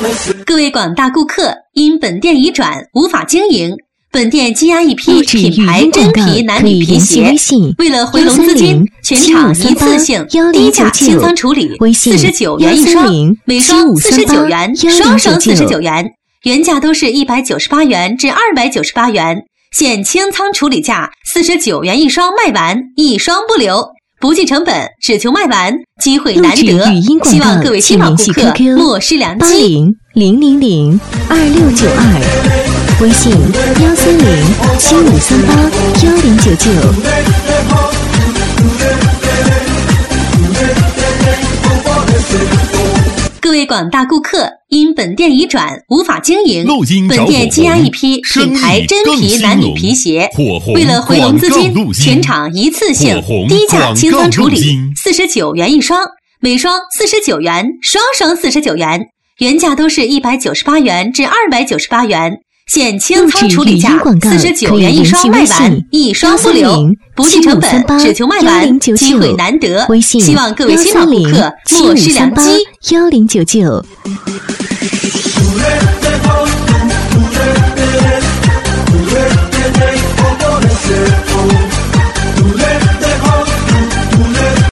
各位广大顾客，因本店已转，无法经营。本店积压一批品牌真皮男女皮鞋，为了回笼资金，全场一次性低价清仓处理，49元一双，每双49元，双双49元，原价都是198元至298元，现清仓处理价49元一双卖完，一双不留。不计成本，只求卖完，机会难得。希望各位新老顾客莫失良机。 80002692，微信13075381099。 各位广大顾客，因本店已转，无法经营。本店积压一批品牌真皮男女皮鞋，为了回笼资金，全场一次性低价清仓处理，49元一双，每双49元，双双49元，原价都是198元至298元。现清仓处理价49元一双卖完，一双不留，不计成本，只求卖完，机会难得。希望各位新老顾客莫失良机。 1099。